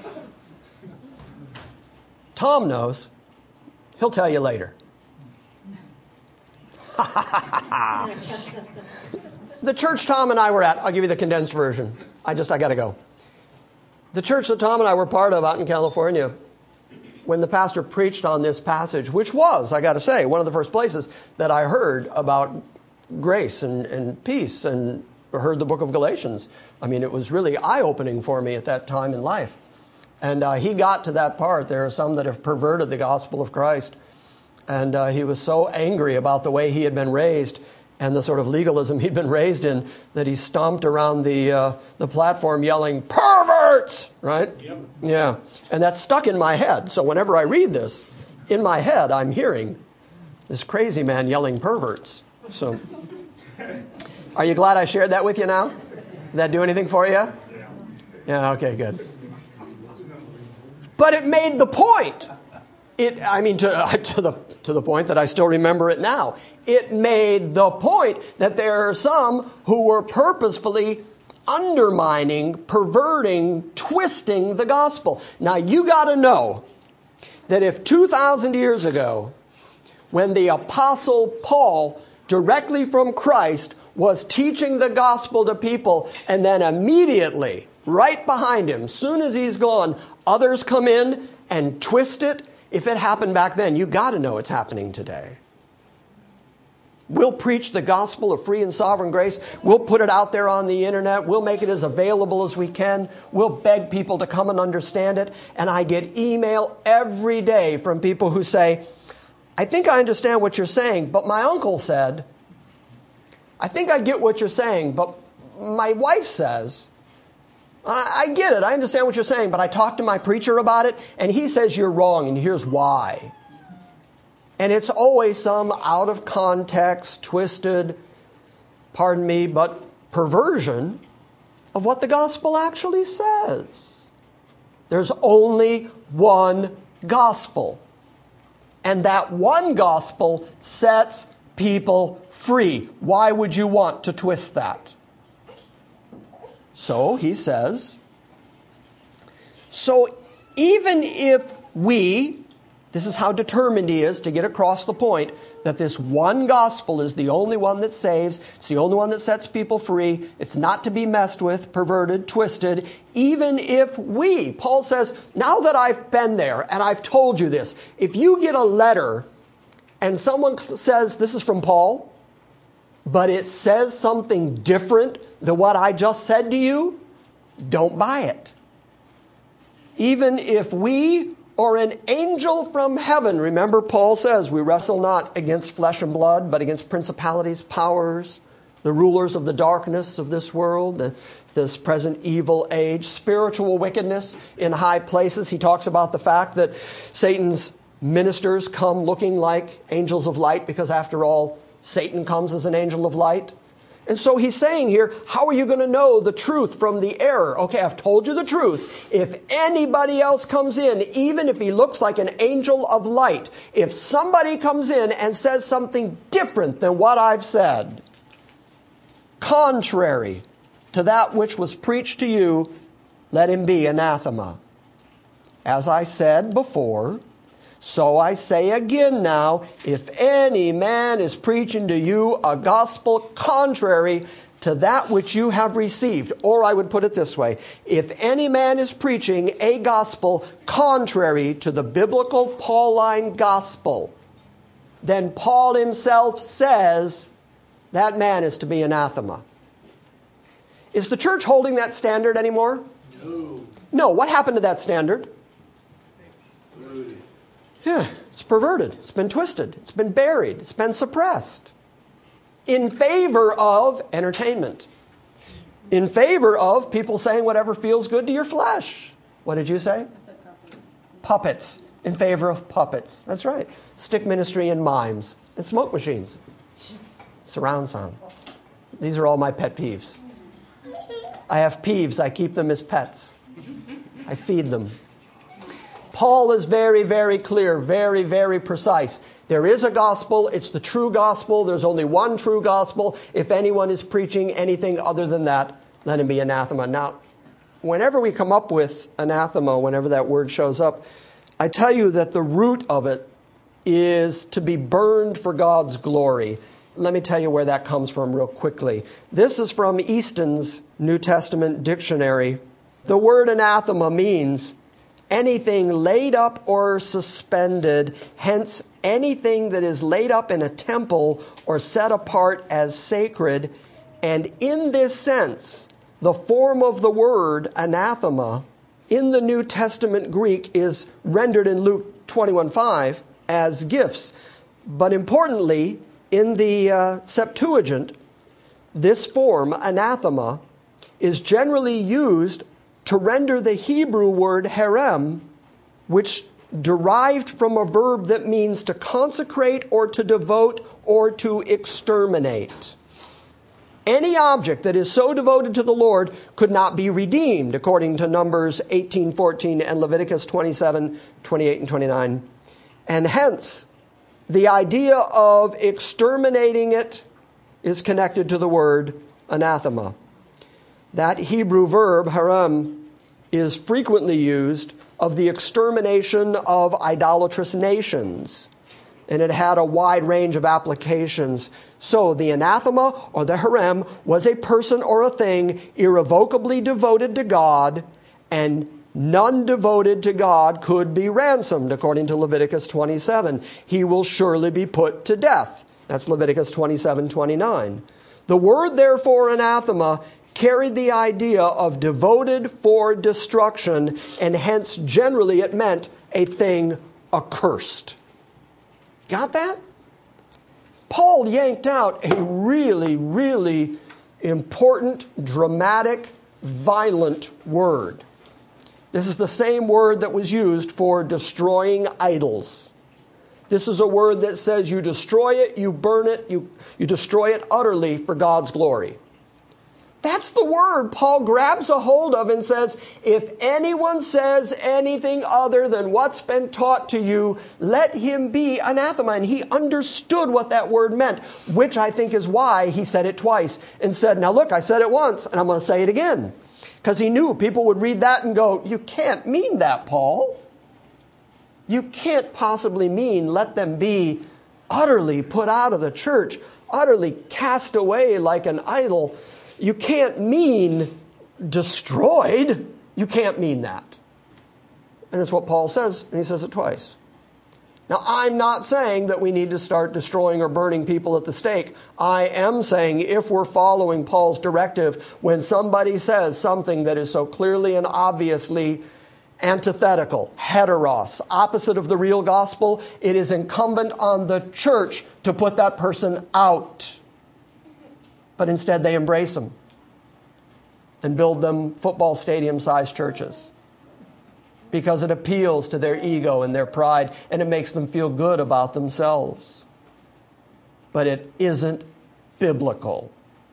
Tom knows. He'll tell you later. The church Tom and I were at, I'll give you the condensed version. I just, I got to go. The church that Tom and I were part of out in California, when the pastor preached on this passage, which was, I got to say, one of the first places that I heard about grace and, and peace and heard the book of Galatians. I mean, it was really eye-opening for me at that time in life. And uh, he got to that part. There are some that have perverted the gospel of Christ. And uh, he was so angry about the way he had been raised and the sort of legalism he'd been raised in that he stomped around the uh, the platform yelling, "Perverts!" Right? Yep. Yeah. And that's stuck in my head. So whenever I read this, in my head, I'm hearing this crazy man yelling perverts. So, are you glad I shared that with you now? Did that do anything for you? Yeah. Yeah, okay, good. But it made the point. It, I mean, to, to the to the point that I still remember it now. It made the point that there are some who were purposefully undermining, perverting, twisting the gospel. Now, you got to know that if two thousand years ago, when the Apostle Paul, directly from Christ, was teaching the gospel to people, and then immediately, right behind him, soon as he's gone, others come in and twist it. If it happened back then, you got to know it's happening today. We'll preach the gospel of free and sovereign grace. We'll put it out there on the internet. We'll make it as available as we can. We'll beg people to come and understand it. And I get email every day from people who say, "I think I understand what you're saying, but my uncle said," "I think I get what you're saying, but my wife says," I, I get it. I understand what you're saying, but I talked to my preacher about it, and he says you're wrong, and here's why. And it's always some out of context, twisted, pardon me, but perversion of what the gospel actually says. There's only one gospel. And that one gospel sets people free. Why would you want to twist that? So he says, so even if we, this is how determined he is to get across the point that this one gospel is the only one that saves, it's the only one that sets people free, it's not to be messed with, perverted, twisted, even if we, Paul says, now that I've been there and I've told you this, if you get a letter and someone says, this is from Paul, but it says something different than what I just said to you, don't buy it. Even if we or an angel from heaven, remember Paul says, we wrestle not against flesh and blood, but against principalities, powers, the rulers of the darkness of this world, the, this present evil age, spiritual wickedness in high places. He talks about the fact that Satan's ministers come looking like angels of light because after all, Satan comes as an angel of light. And so he's saying here, how are you going to know the truth from the error? Okay, I've told you the truth. If anybody else comes in, even if he looks like an angel of light, if somebody comes in and says something different than what I've said, contrary to that which was preached to you, let him be anathema. As I said before, so I say again now, if any man is preaching to you a gospel contrary to that which you have received, or I would put it this way, if any man is preaching a gospel contrary to the biblical Pauline gospel, then Paul himself says that man is to be anathema. Is the church holding that standard anymore? No. No, what happened to that standard? Yeah, it's perverted. It's been twisted. It's been buried. It's been suppressed. In favor of entertainment. In favor of people saying whatever feels good to your flesh. What did you say? I said puppets. Puppets. In favor of puppets. That's right. Stick ministry and mimes. And smoke machines. Surround sound. These are all my pet peeves. I have peeves. I keep them as pets. I feed them. Paul is very, very clear, very, very precise. There is a gospel. It's the true gospel. There's only one true gospel. If anyone is preaching anything other than that, let him be anathema. Now, whenever we come up with anathema, whenever that word shows up, I tell you that the root of it is to be burned for God's glory. Let me tell you where that comes from real quickly. This is from Easton's New Testament dictionary. The word anathema means anything laid up or suspended, hence anything that is laid up in a temple or set apart as sacred. And in this sense, the form of the word anathema in the New Testament Greek is rendered in Luke twenty-one five as gifts. But importantly, in the uh, Septuagint, this form, anathema, is generally used to render the Hebrew word herem, which derived from a verb that means to consecrate or to devote or to exterminate. Any object that is so devoted to the Lord could not be redeemed, according to Numbers eighteen fourteen and Leviticus twenty-seven twenty-eight and twenty-nine. And hence, the idea of exterminating it is connected to the word anathema. That Hebrew verb, herem, is frequently used of the extermination of idolatrous nations, and it had a wide range of applications. So the anathema or the herem was a person or a thing irrevocably devoted to God, and none devoted to God could be ransomed, according to Leviticus twenty-seven. He will surely be put to death. That's Leviticus twenty-seven twenty-nine. The word, therefore, anathema, carried the idea of devoted for destruction, and hence generally it meant a thing accursed. Got that? Paul yanked out a really, really important, dramatic, violent word. This is the same word that was used for destroying idols. This is a word that says you destroy it, you burn it, you, you destroy it utterly for God's glory. That's the word Paul grabs a hold of and says, if anyone says anything other than what's been taught to you, let him be anathema. And he understood what that word meant, which I think is why he said it twice and said, now look, I said it once and I'm going to say it again. Because he knew people would read that and go, you can't mean that, Paul. You can't possibly mean let them be utterly put out of the church, utterly cast away like an idol. You can't mean destroyed. You can't mean that. And it's what Paul says, and he says it twice. Now, I'm not saying that we need to start destroying or burning people at the stake. I am saying if we're following Paul's directive, when somebody says something that is so clearly and obviously antithetical, heteros, opposite of the real gospel, it is incumbent on the church to put that person out. But instead they embrace them and build them football stadium-sized churches because it appeals to their ego and their pride and it makes them feel good about themselves. But it isn't biblical.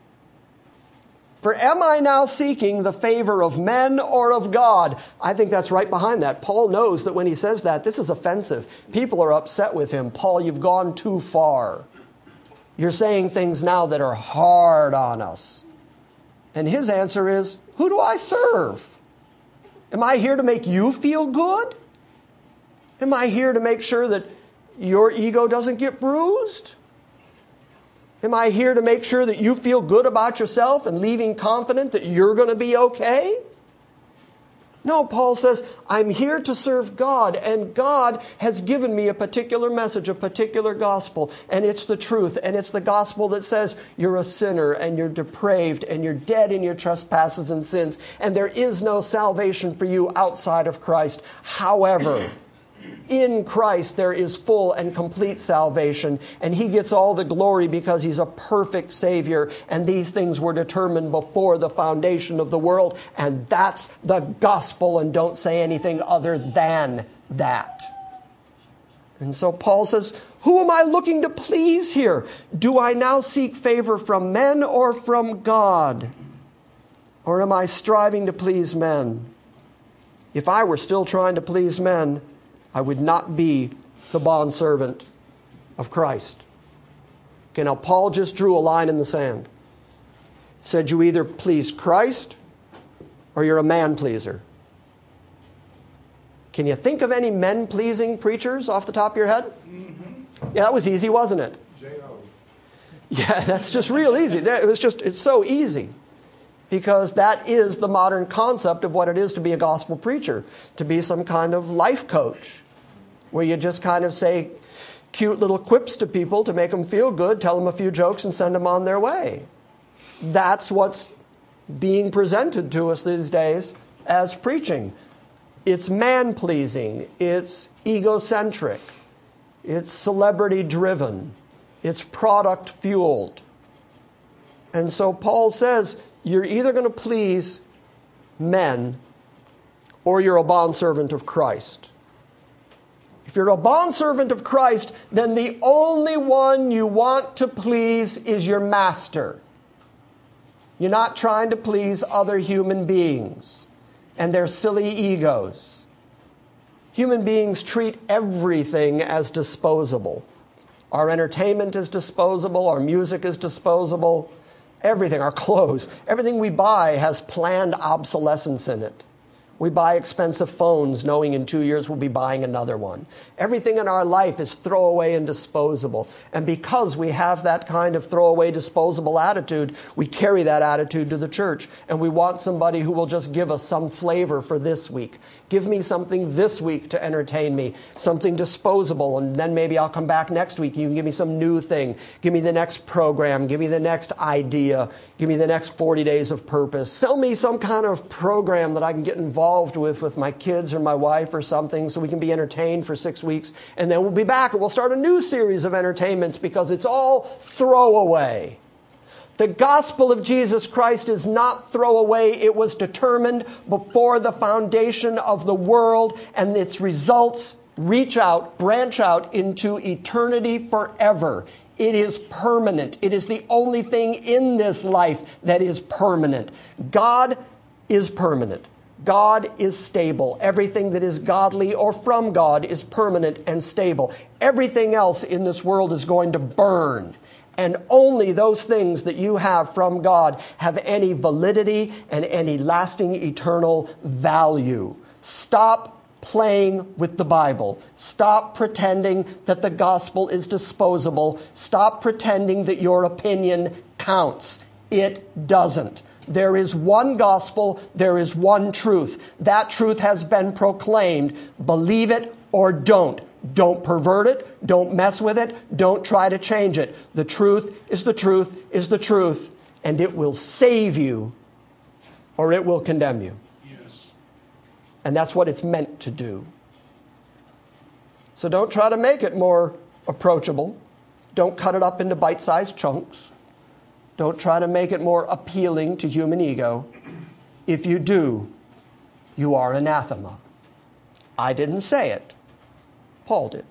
For am I now seeking the favor of men or of God? I think that's right behind that. Paul knows that when he says that, this is offensive. People are upset with him. Paul, you've gone too far. You're saying things now that are hard on us. And his answer is, who do I serve? Am I here to make you feel good? Am I here to make sure that your ego doesn't get bruised? Am I here to make sure that you feel good about yourself and leaving confident that you're going to be okay? No, Paul says, I'm here to serve God, and God has given me a particular message, a particular gospel, and it's the truth, and it's the gospel that says you're a sinner, and you're depraved, and you're dead in your trespasses and sins, and there is no salvation for you outside of Christ. However, in Christ there is full and complete salvation, and He gets all the glory because He's a perfect Savior, and these things were determined before the foundation of the world, and that's the gospel, and don't say anything other than that. And so Paul says, who am I looking to please here? Do I now seek favor from men or from God? Or am I striving to please men? If I were still trying to please men, I would not be the bondservant of Christ. Okay, now Paul just drew a line in the sand. Said you either please Christ or you're a man-pleaser. Can you think of any men-pleasing preachers off the top of your head? Mm-hmm. Yeah, that was easy, wasn't it? J O Yeah, that's just real easy. It was just, it's so easy. because that is the modern concept of what it is to be a gospel preacher, to be some kind of life coach, where you just kind of say cute little quips to people to make them feel good, tell them a few jokes, and send them on their way. That's what's being presented to us these days as preaching. It's man-pleasing. It's egocentric. It's celebrity-driven. It's product-fueled. And so Paul says, you're either going to please men or you're a bondservant of Christ. If you're a bondservant of Christ, then the only one you want to please is your master. You're not trying to please other human beings and their silly egos. Human beings treat everything as disposable. Our entertainment is disposable. Our music is disposable. Everything, our clothes, everything we buy has planned obsolescence in it. We buy expensive phones knowing in two years we'll be buying another one. Everything in our life is throwaway and disposable. And because we have that kind of throwaway, disposable attitude, we carry that attitude to the church. And we want somebody who will just give us some flavor for this week. Give me something this week to entertain me, something disposable, and then maybe I'll come back next week. You can give me some new thing. Give me the next program. Give me the next idea. Give me the next forty days of purpose. Sell me some kind of program that I can get involved with with my kids or my wife or something so we can be entertained for six weeks. And then we'll be back and we'll start a new series of entertainments because it's all throwaway. The gospel of Jesus Christ is not throwaway. It was determined before the foundation of the world, and its results reach out, branch out into eternity forever. It is permanent. It is the only thing in this life that is permanent. God is permanent. God is stable. Everything that is godly or from God is permanent and stable. Everything else in this world is going to burn. And only those things that you have from God have any validity and any lasting eternal value. Stop playing with the Bible. Stop pretending that the gospel is disposable. Stop pretending that your opinion counts. It doesn't. There is one gospel. There is one truth. That truth has been proclaimed. Believe it or don't. Don't pervert it. Don't mess with it. Don't try to change it. The truth is the truth is the truth, and it will save you or it will condemn you. Yes. And that's what it's meant to do. So don't try to make it more approachable. Don't cut it up into bite-sized chunks. Don't try to make it more appealing to human ego. If you do, you are anathema. I didn't say it. Paul did.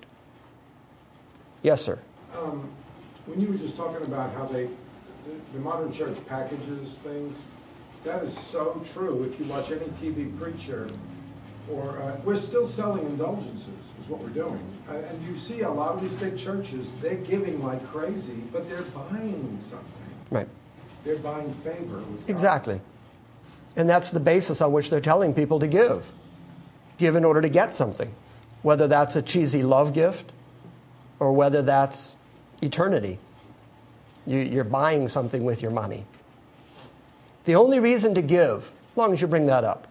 Yes, sir. Um, when you were just talking about how they, the, the modern church packages things, that is so true. If you watch any T V preacher, or uh, we're still selling indulgences, is what we're doing. Uh, and you see a lot of these big churches, they're giving like crazy, but they're buying something. Right. They're buying favor with God. Exactly. And that's the basis on which they're telling people to give. Give in order to get something. Whether that's a cheesy love gift or whether that's eternity. You, you're buying something with your money. The only reason to give, as long as you bring that up,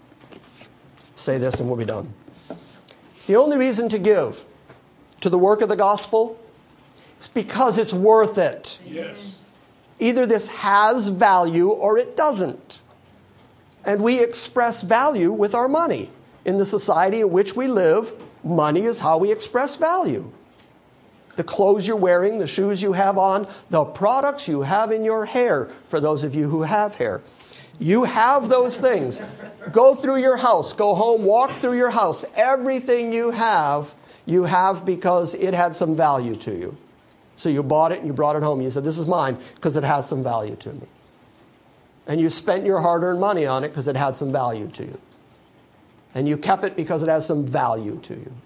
say this and we'll be done. The only reason to give to the work of the gospel is because it's worth it. Yes. Either this has value or it doesn't. And we express value with our money. In the society in which we live, money is how we express value. The clothes you're wearing, the shoes you have on, the products you have in your hair, for those of you who have hair. You have those things. Go through your house, go home, walk through your house. Everything you have, you have because it had some value to you. So you bought it and you brought it home. You said, this is mine because it has some value to me. And you spent your hard-earned money on it because it had some value to you. And you kept it because it has some value to you.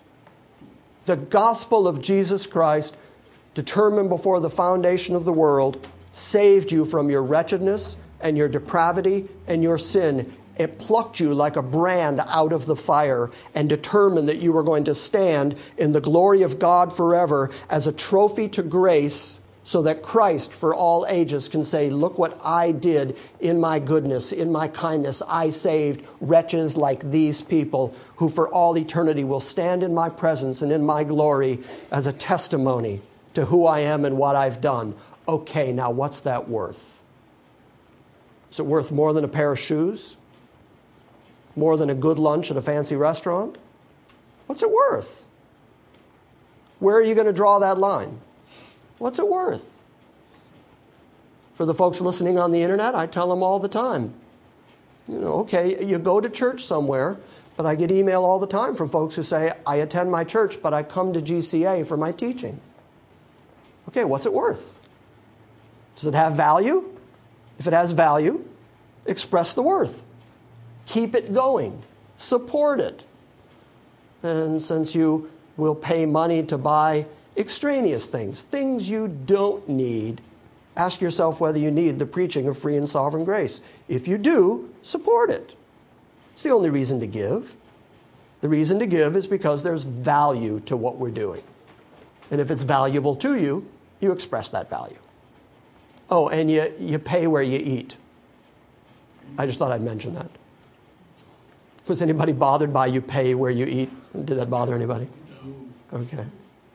The gospel of Jesus Christ, determined before the foundation of the world, saved you from your wretchedness and your depravity and your sin. It plucked you like a brand out of the fire and determined that you were going to stand in the glory of God forever as a trophy to grace, so that Christ for all ages can say, look what I did in my goodness, in my kindness. I saved wretches like these people who for all eternity will stand in my presence and in my glory as a testimony to who I am and what I've done. Okay, now what's that worth? Is it worth more than a pair of shoes? More than a good lunch at a fancy restaurant? What's it worth? Where are you going to draw that line? What's it worth? For the folks listening on the internet, I tell them all the time, you know, okay, you go to church somewhere, but I get email all the time from folks who say, I attend my church, but I come to G C A for my teaching. Okay, what's it worth? Does it have value? If it has value, express the worth. Keep it going. Support it. And since you will pay money to buy extraneous things, things you don't need, ask yourself whether you need the preaching of free and sovereign grace. If you do, support it. It's the only reason to give. The reason to give is because there's value to what we're doing. And if it's valuable to you, you express that value. Oh, and you, you pay where you eat. I just thought I'd mention that. Was anybody bothered by you pay where you eat? Did that bother anybody? No. Okay.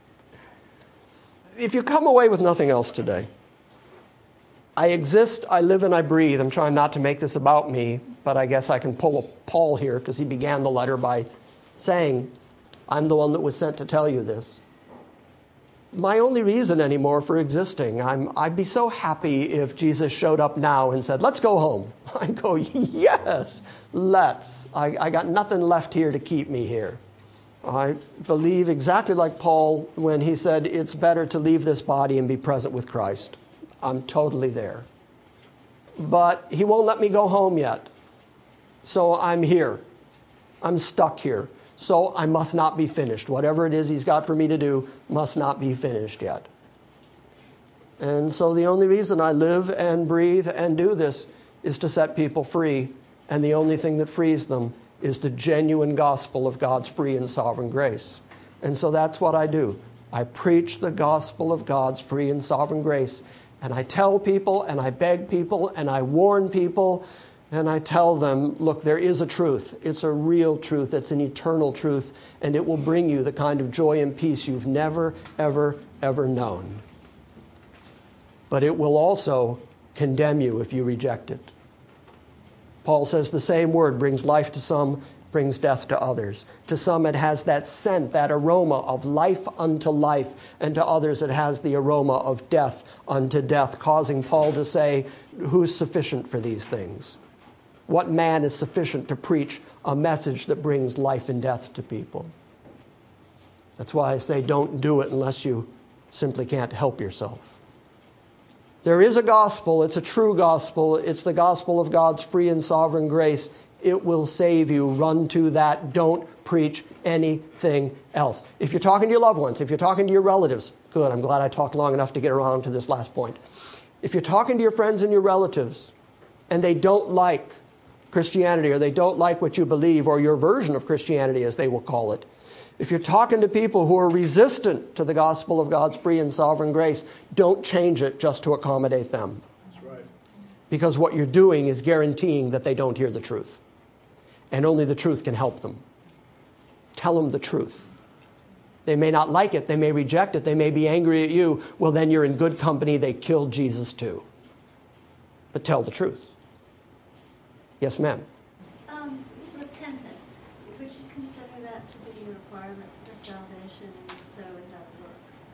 If you come away with nothing else today, I exist, I live, and I breathe. I'm trying not to make this about me, but I guess I can pull a Paul here because he began the letter by saying, I'm the one that was sent to tell you this. My only reason anymore for existing, I'm, I'd be so happy if Jesus showed up now and said, let's go home. I'd go, yes, let's. I, I got nothing left here to keep me here. I believe exactly like Paul when he said, it's better to leave this body and be present with Christ. I'm totally there. But he won't let me go home yet. So I'm here. I'm stuck here. So I must not be finished. Whatever it is he's got for me to do must not be finished yet. And so the only reason I live and breathe and do this is to set people free. And the only thing that frees them is the genuine gospel of God's free and sovereign grace. And so that's what I do. I preach the gospel of God's free and sovereign grace. And I tell people, and I beg people, and I warn people, and I tell them, look, there is a truth. It's a real truth. It's an eternal truth. And it will bring you the kind of joy and peace you've never, ever, ever known. But it will also condemn you if you reject it. Paul says the same word brings life to some, brings death to others. To some it has that scent, that aroma of life unto life, and to others it has the aroma of death unto death, causing Paul to say, who's sufficient for these things? What man is sufficient to preach a message that brings life and death to people? That's why I say don't do it unless you simply can't help yourself. There is a gospel. It's a true gospel. It's the gospel of God's free and sovereign grace. It will save you. Run to that. Don't preach anything else. If you're talking to your loved ones, if you're talking to your relatives, good, I'm glad I talked long enough to get around to this last point. If you're talking to your friends and your relatives, and they don't like Christianity, or they don't like what you believe, or your version of Christianity, as they will call it, if you're talking to people who are resistant to the gospel of God's free and sovereign grace, don't change it just to accommodate them. That's right. Because what you're doing is guaranteeing that they don't hear the truth. And only the truth can help them. Tell them the truth. They may not like it. They may reject it. They may be angry at you. Well, then you're in good company. They killed Jesus too. But tell the truth. Yes, ma'am. Um, repentance. Would you consider that to be a requirement for salvation? And if so, is that a work?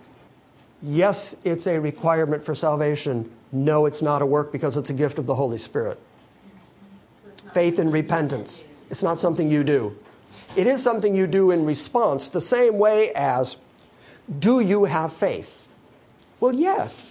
Yes, it's a requirement for salvation. No, it's not a work because it's a gift of the Holy Spirit. So it's not Faith and repentance. It's not something you do. It is something you do in response, the same way as, do you have faith? Well, yes.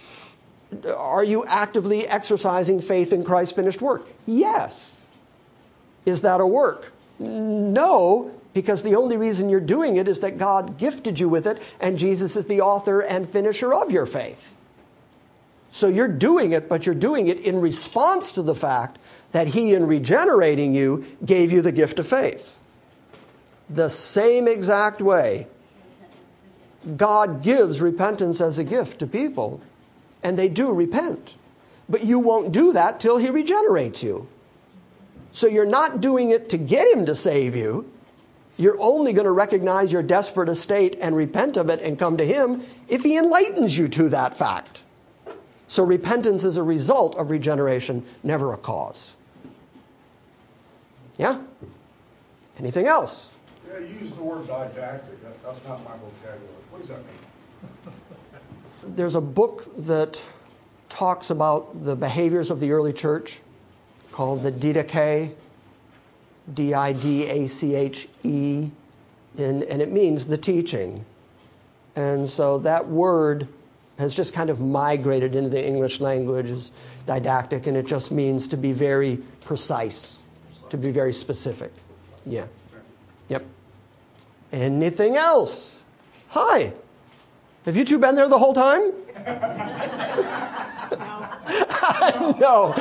Are you actively exercising faith in Christ's finished work? Yes. Is that a work? No, because the only reason you're doing it is that God gifted you with it, and Jesus is the author and finisher of your faith. So you're doing it, but you're doing it in response to the fact that He, in regenerating you, gave you the gift of faith. The same exact way God gives repentance as a gift to people. and they do repent. But you won't do that till he regenerates you. So you're not doing it to get him to save you. You're only going to recognize your desperate estate and repent of it and come to him if he enlightens you to that fact. So repentance is a result of regeneration, never a cause. Yeah? Anything else? Yeah, you used the word didactic. That, that's not my vocabulary. What does that mean? There's a book that talks about the behaviors of the early church called the Didache, D I D A C H E, and, and it means the teaching. And so that word has just kind of migrated into the English language as didactic, and it just means to be very precise, to be very specific. Yeah. Yep. Anything else? Hi. Have you two been there the whole time? No.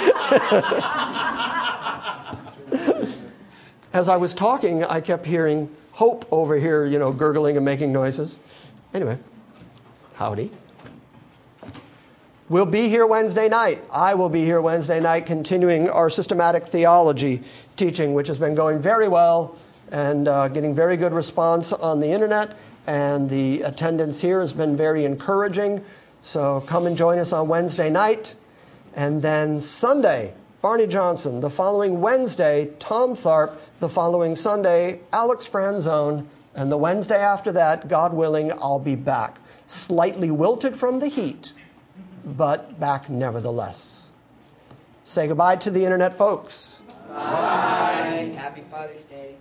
As I was talking, I kept hearing Hope over here, you know, gurgling and making noises. Anyway, howdy. We'll be here Wednesday night. I will be here Wednesday night continuing our systematic theology teaching, which has been going very well and uh, getting very good response on the internet. And the attendance here has been very encouraging. So come and join us on Wednesday night. And then Sunday, Barney Johnson. The following Wednesday, Tom Tharp. The following Sunday, Alex Franzone. And the Wednesday after that, God willing, I'll be back. Slightly wilted from the heat, but back nevertheless. Say goodbye to the internet folks. Bye. Happy Father's Day.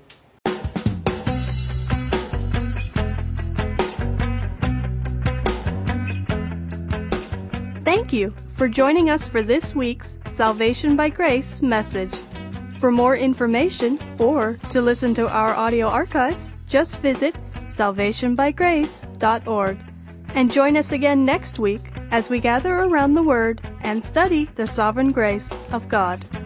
Thank you for joining us for this week's Salvation by Grace message. For more information or to listen to our audio archives, just visit salvation by grace dot org. And join us again next week as we gather around the Word and study the sovereign grace of God.